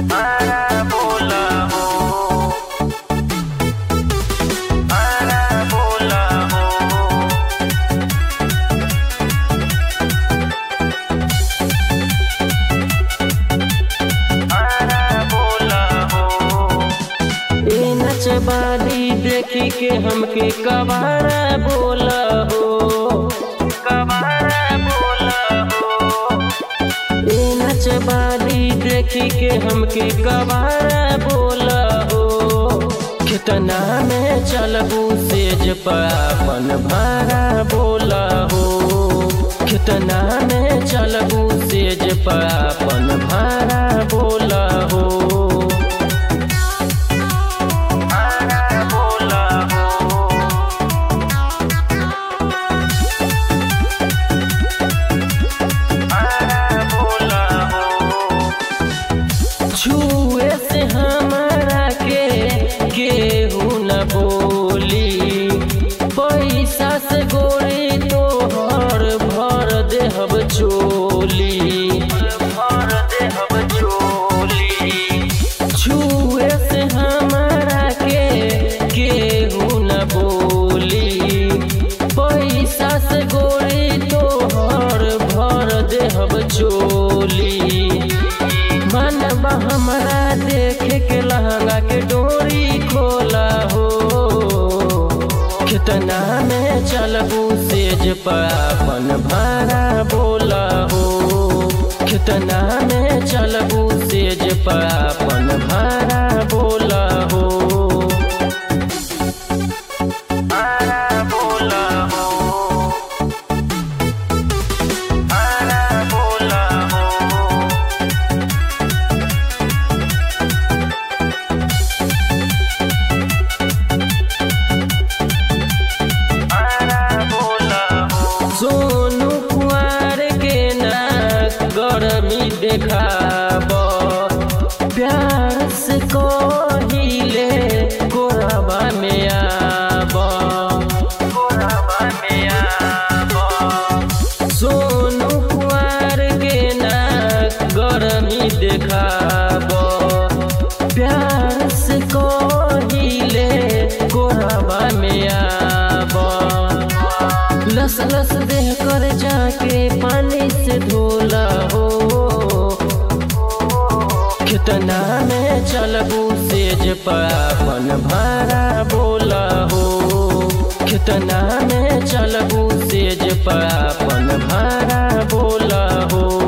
आरा बोला हो, आरा बोला हो, आरा बोला हो। ए नचबाली देखी के हमके कबारा बोला हो, कबारा बोला हो। ए नचबाली देखी के हमके कबारा बोला हो। कितना में चलबू सेज पापन भारा बोला हो, कितना में चलबू सेज पापन भारा बोला हो। आरा बोला हो, आरा बोला हो। छुए से हमारा के केहू न बोली, पैसा से गोरी तोहर भर देहब चोली, भर देहब चोली। छुए से हमारा के केहू न बोली, पैसा से गोरी तोहर भर देहब चोली। मनबा हमरा देखे के लहंगा के डोरी खोला हो। कितना में चलबू सेज पापन भारा बोला हो, कितना में चलबू सेज पापन भारा बोला हो। आरा बोला हो, आरा बोला हो, आरा बोला हो। सोनू कुंवर के ना गरमी देखाब, प्यार से कहिले कोरबा में आब, कोरबा में आब। सोनू कुंवर के ना गरमी देखाब, प्यार से कहिले कोरबा में आब। लस लस देह कर जाके पानी से धोला हो। कितना में चलबू सेज पापन भारा बोला हो, कितना में चलबू सेज पापन भारा बोला हो।